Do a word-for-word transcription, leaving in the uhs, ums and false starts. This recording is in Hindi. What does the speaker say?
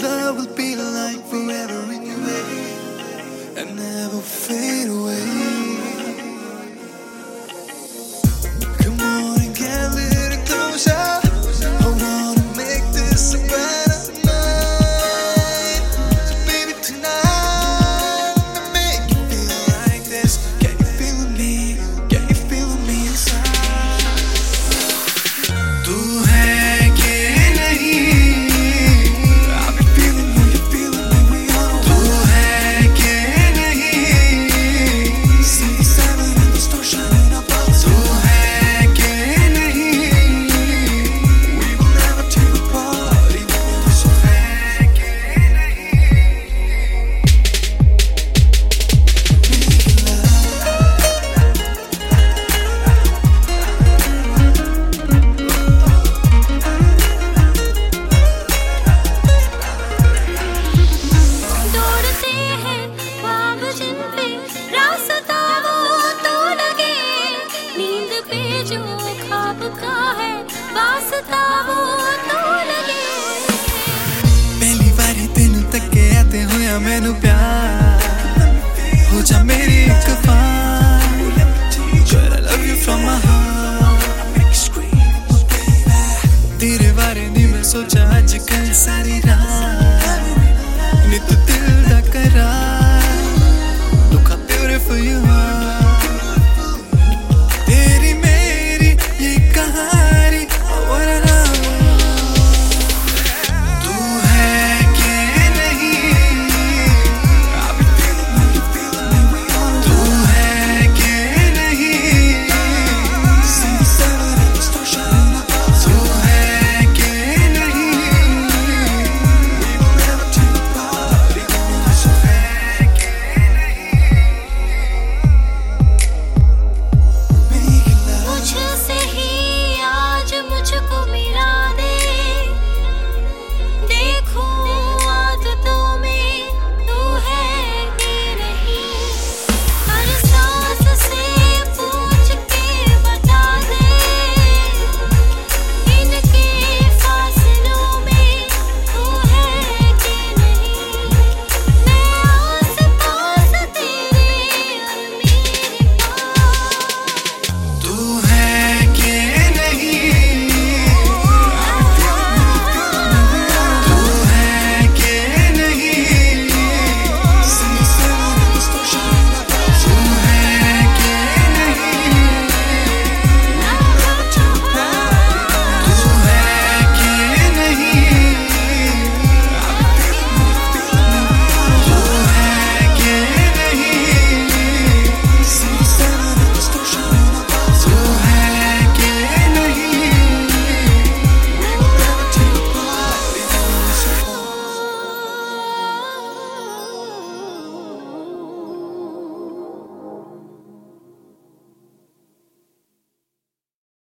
love will be like forever in your way and never fade away. Come on and get a little closer. Hold on and make this a better night. So baby tonight, let me make you feel like this. Can you feel me? Can you feel me inside? तू है कि नहीं? I've been feeling you, you're feeling me, we all. तू है कि नहीं? See the sun and the stars shining above us. तू है कि नहीं? We will never tear apart, even if it's so है कि नहीं? दौड़ते हैं ख्वाब जिन पे रास्ता वो तो लगे, नींद पे जो ख्वाब का है वास्ता वो तो लगे। पहली बारी तेनू तके आते होया मैनू प्यार हो जा मेरी एक बार। Girl, I love you from my heart. तेरे बारे नी मैं सोचा अजकल सारी रात।